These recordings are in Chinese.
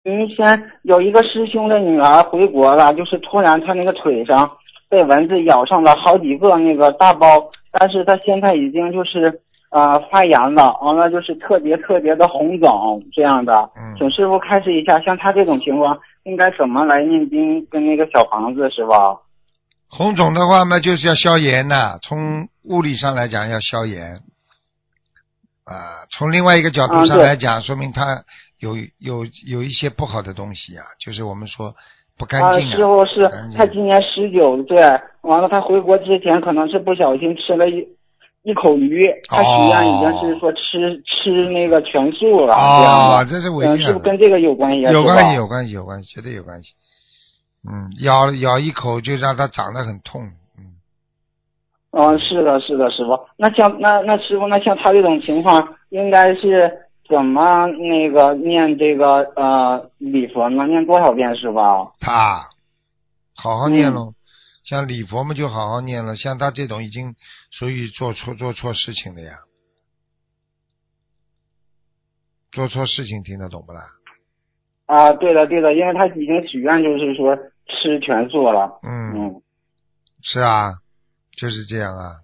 以前有一个师兄的女儿回国了，就是突然她那个腿上被蚊子咬上了好几个那个大包，但是她现在已经就是发炎了，完了就是特别特别的红肿这样的。请师傅开示一下，像她这种情况应该怎么来念经跟那个小房子是吧？ 红肿的话嘛，就是要消炎呐、从物理上来讲要消炎从另外一个角度上来讲，说明它有一些不好的东西就是我们说不干净师傅是他今年19岁，完了他回国之前可能是不小心吃了一口鱼，他许愿已经是说吃那个全素了，这样的。 这是违愿是不是跟这个有关系？ 有关系，有关系，有关系，绝对有关系。咬一口就让它长得很痛。 是的，是的，师傅。那像师傅，那像他这种情况，应该是怎么那个念这个礼佛呢？念多少遍是吧？ 他好好念咯。像礼佛嘛就好好念了，像他这种已经属于做错事情了呀。做错事情听得懂不啦？ 对的，因为他已经许愿就是说吃全素了。 是啊，就是这样啊。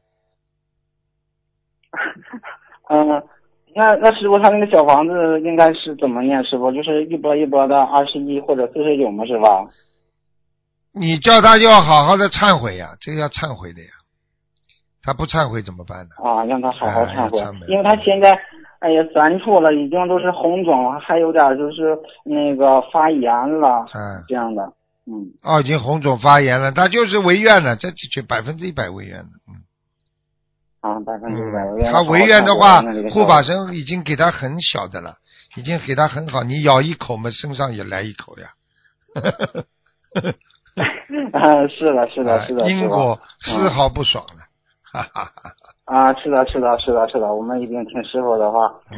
那师傅他那个小房子应该是怎么念？师傅就是一波一波的21或者49嘛，是吧？ 你叫他要好好的忏悔呀，这个要忏悔的呀。他不忏悔怎么办呢？ 让他好好忏悔，因为他现在3处了，已经都是红肿，还有点就是那个发炎了，这样的。 已经红肿发炎了，他就是违愿了，这就100%违愿了。 100%违愿。 他违愿的话，护法神已经给他很小的了，已经给他很好，你咬一口嘛，身上也来一口呀。 是的， 因果丝毫不爽的。 是的，我们一定听师傅的话。